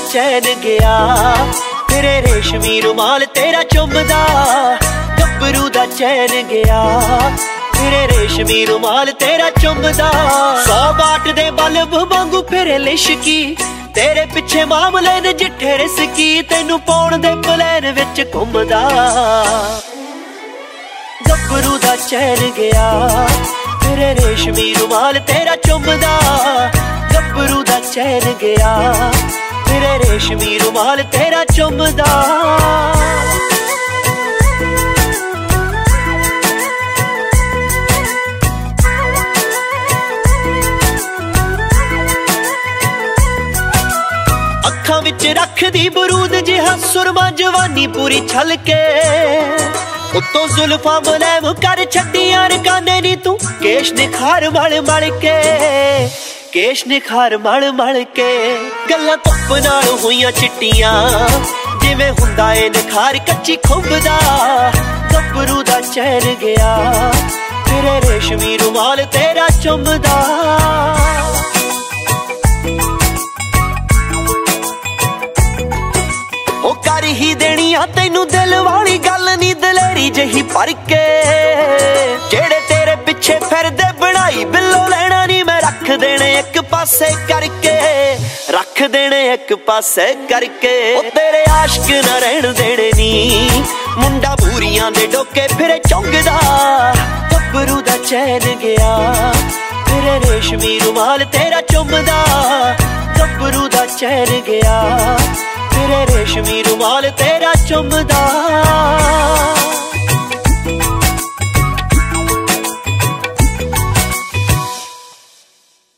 चैन गया तेरे रेशमी रुमाल तेरा चुमदा गब्बरू दा चैन गया तेरे रेशमी रुमाल तेरा चुमदा 100 वाट दे बल्ब वांगू फिरे लिशकी तेरे पिछे मामले ने जिठे रिसकी तेनू पाउण दे प्लैन विच घुमदा गब्बरू दा चैन गया तेरे रेशमी रुमाल तेरा चुमदा गब्बरू दा चैन गया तेरे रेशमी रुमाल तेरा चुमदा अखां विच रखदी बरूद जिहा सुरमा जवानी पूरी छल के उत्तों जुल्फां मुलैम कर छड्डियां रकाने नी तू केश निखार मल मल के केश निखार मल मल के गल्लां धुप्प नाल होईयां चिट्टियां जिवें हुंदा ए निखार कच्ची खुंब दा गब्बरू दा चैन गया तेरे रेशमी रुमाल तेरा चुमदा ओ कर ही देनी आ तैनू दिल वाली गल नी दलेरी जही भर के जेड़े तेरे पिछे फिरदे बनाई बिल्लो लेना नी मैं रख देने एक पासे करके रख देने एक पासे करके ओ तेरे आशिक ना रहन देने नी मुंडा बूरियां दे डोके फिरे चौंकदा गब्बरू दा चैन गया तेरे रेशमी रुमाल तेरा चुमदा गब्बरू दा चैन गया तेरे रेशमी रुमाल तेरा चुमदा